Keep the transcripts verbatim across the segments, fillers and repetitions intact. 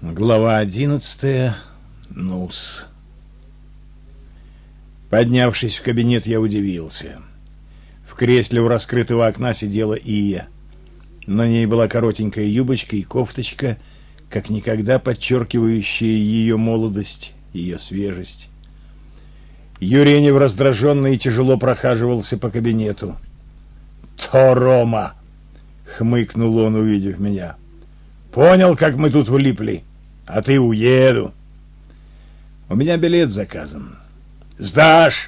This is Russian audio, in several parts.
Глава одиннадцатая. Нус. Поднявшись в кабинет, я удивился. В кресле у раскрытого окна сидела Ия. На ней была коротенькая юбочка и кофточка, как никогда подчеркивающая ее молодость, ее свежесть. Юренев раздраженно и тяжело прохаживался по кабинету. «То, Рома!» — хмыкнул он, увидев меня. «Понял, как мы тут влипли? А ты уеду. У меня билет заказан. Сдашь?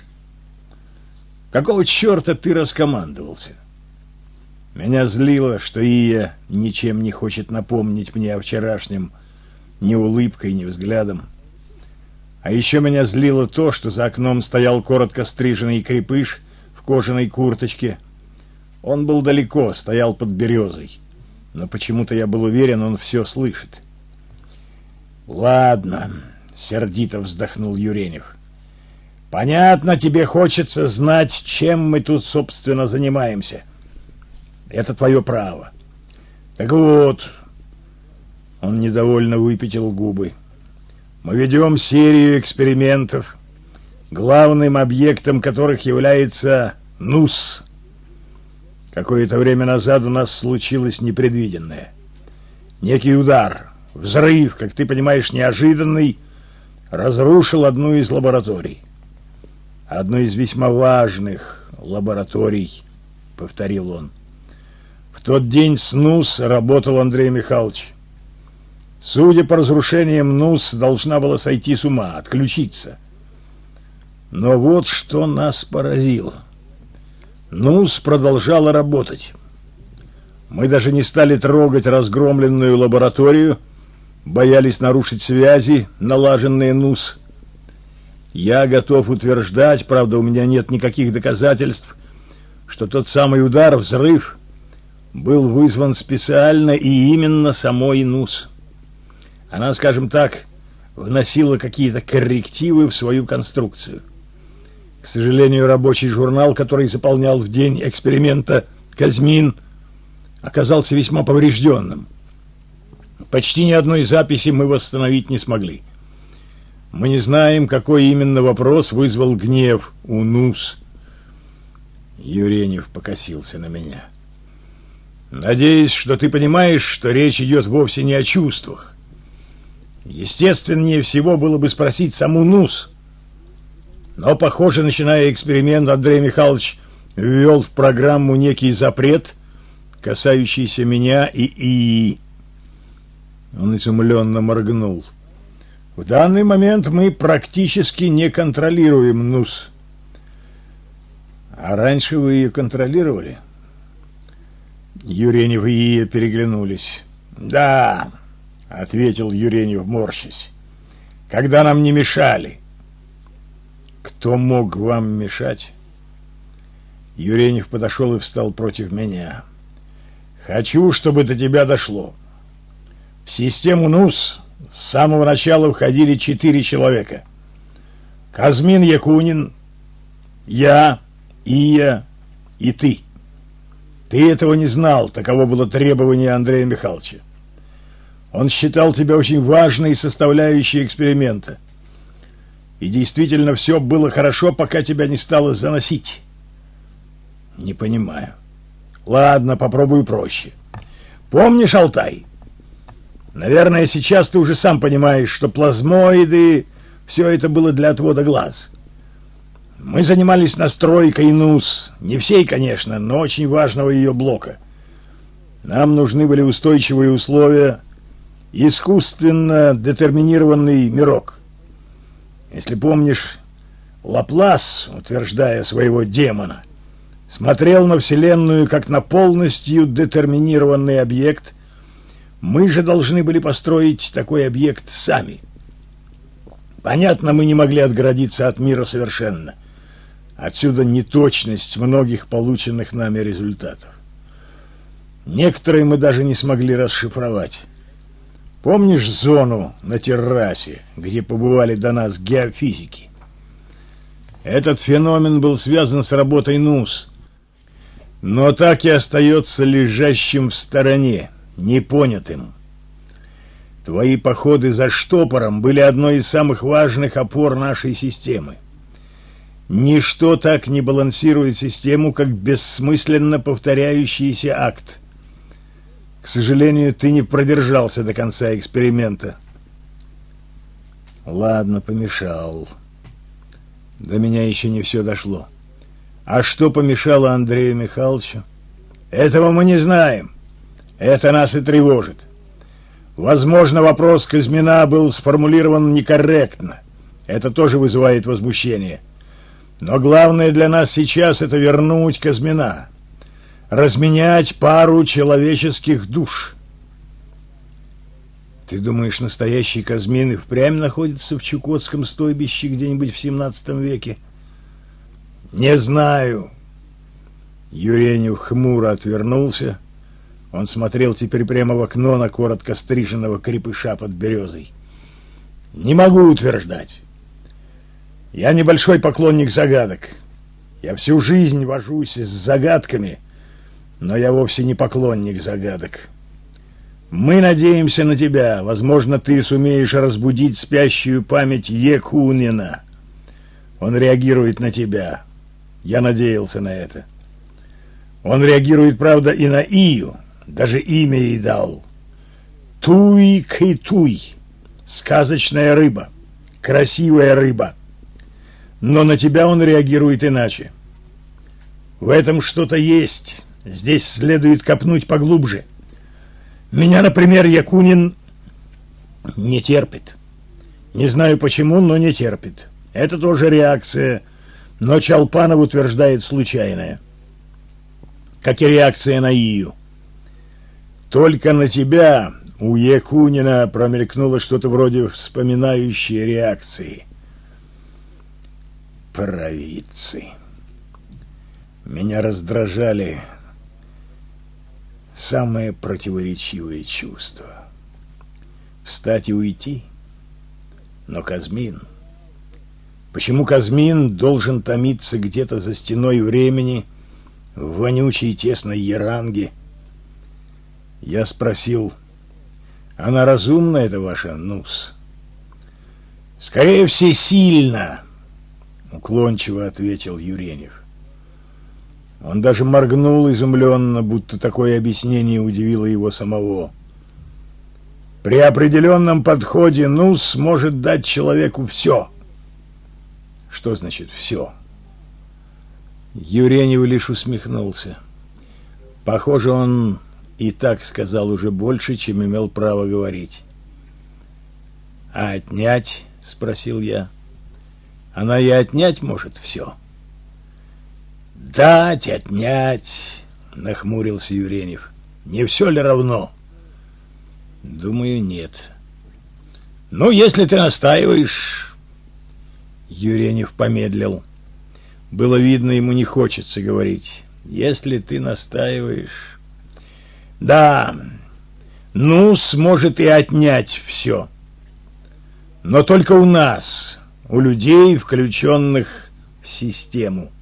Какого черта ты раскомандовался?» Меня злило, что Ия ничем не хочет напомнить мне о вчерашнем, ни улыбкой, ни взглядом. А еще меня злило то, что за окном стоял коротко стриженный крепыш в кожаной курточке. Он был далеко, стоял под березой. Но почему-то я был уверен, он все слышит. «Ладно», — сердито вздохнул Юренев. «Понятно, тебе хочется знать, чем мы тут, собственно, занимаемся. Это твое право. Так вот...» Он недовольно выпятил губы. «Мы ведем серию экспериментов, главным объектом которых является Нус. Какое-то время назад у нас случилось непредвиденное. Некий удар, взрыв, как ты понимаешь, неожиданный, разрушил одну из лабораторий. Одну из весьма важных лабораторий», — повторил он. «В тот день с Нус работал Андрей Михайлович. Судя по разрушениям, Нус должна была сойти с ума, отключиться. Но вот что нас поразило. Нус продолжала работать. Мы даже не стали трогать разгромленную лабораторию, боялись нарушить связи, налаженные Нус. Я готов утверждать, правда, у меня нет никаких доказательств, что тот самый удар, взрыв, был вызван специально и именно самой Нус. Она, скажем так, вносила какие-то коррективы в свою конструкцию. К сожалению, рабочий журнал, который заполнял в день эксперимента Казьмин, оказался весьма поврежденным. Почти ни одной записи мы восстановить не смогли. Мы не знаем, какой именно вопрос вызвал гнев у Нус. Юренев покосился на меня. «Надеюсь, что ты понимаешь, что речь идет вовсе не о чувствах. Естественнее всего было бы спросить саму Нус. Но, похоже, начиная эксперимент, Андрей Михайлович ввел в программу некий запрет, касающийся меня и ИИ». Он изумленно моргнул. «В данный момент мы практически не контролируем Нус». «А раньше вы ее контролировали?» Юренев и Ия переглянулись. «Да», — ответил Юренев, морщась, — «когда нам не мешали». «Кто мог вам мешать?» Юренев подошел и встал против меня. «Хочу, чтобы до тебя дошло. В систему Нус с самого начала входили четыре человека. Казьмин Якунин, я, Ия и ты. Ты этого не знал, таково было требование Андрея Михайловича. Он считал тебя очень важной составляющей эксперимента. И действительно все было хорошо, пока тебя не стало заносить». «Не понимаю». «Ладно, попробую проще. Помнишь Алтай? Наверное, сейчас ты уже сам понимаешь, что плазмоиды, все это было для отвода глаз. Мы занимались настройкой Нус, не всей, конечно, но очень важного ее блока. Нам нужны были устойчивые условия, искусственно детерминированный мирок. Если помнишь, Лаплас, утверждая своего демона, смотрел на Вселенную как на полностью детерминированный объект. Мы же должны были построить такой объект сами. Понятно, мы не могли отгородиться от мира совершенно. Отсюда неточность многих полученных нами результатов. Некоторые мы даже не смогли расшифровать. Помнишь зону на террасе, где побывали до нас геофизики? Этот феномен был связан с работой Нус, но так и остается лежащим в стороне, непонятым. Твои походы за штопором были одной из самых важных опор нашей системы. Ничто так не балансирует систему, как бессмысленно повторяющийся акт. К сожалению, ты не продержался до конца эксперимента. Ладно, помешал. До меня еще не все дошло. А что помешало Андрею Михайловичу? Этого мы не знаем. Это нас и тревожит. Возможно, вопрос Казьмина был сформулирован некорректно. Это тоже вызывает возмущение. Но главное для нас сейчас — это вернуть Казьмина. Разменять пару человеческих душ. Ты думаешь, настоящий Казьмин и впрямь находится в Чукотском стойбище где-нибудь в семнадцатом веке? Не знаю. Юренев хмуро отвернулся. Он смотрел теперь прямо в окно на коротко стриженного крепыша под березой. Не могу утверждать. Я небольшой поклонник загадок. Я всю жизнь вожусь с загадками, но я вовсе не поклонник загадок. Мы надеемся на тебя. Возможно, ты сумеешь разбудить спящую память Якунина. Он реагирует на тебя. Я надеялся на это. Он реагирует, правда, и на Ию. Даже имя ей дал. Туй-кай-туй. Сказочная рыба. Красивая рыба. Но на тебя он реагирует иначе. В этом что-то есть. Здесь следует копнуть поглубже. Меня, например, Якунин не терпит. Не знаю почему, но не терпит. Это тоже реакция, но Чалпанов утверждает случайная. Как и реакция на Ию. Только на тебя у Якунина промелькнуло что-то вроде вспоминающей реакции. Провидцы. Меня раздражали самые противоречивые чувства. Встать и уйти? Но Казьмин... Почему Казьмин должен томиться где-то за стеной времени в вонючей тесной Яранге? Я спросил: она разумна, эта ваша Нус? Скорее всесильна, уклончиво ответил Юренев. Он даже моргнул изумленно, будто такое объяснение удивило его самого. При определенном подходе Нус может дать человеку все. Что значит все? Юренев лишь усмехнулся. Похоже, он и так сказал уже больше, чем имел право говорить. А отнять? Спросил я. Она и отнять может все. Дать, отнять, нахмурился Юренев. Не все ли равно? Думаю, нет. Ну, если ты настаиваешь... Юренев помедлил. Было видно, ему не хочется говорить. Если ты настаиваешь... Да, ну, сможет и отнять все. Но только у нас, у людей, включенных в систему.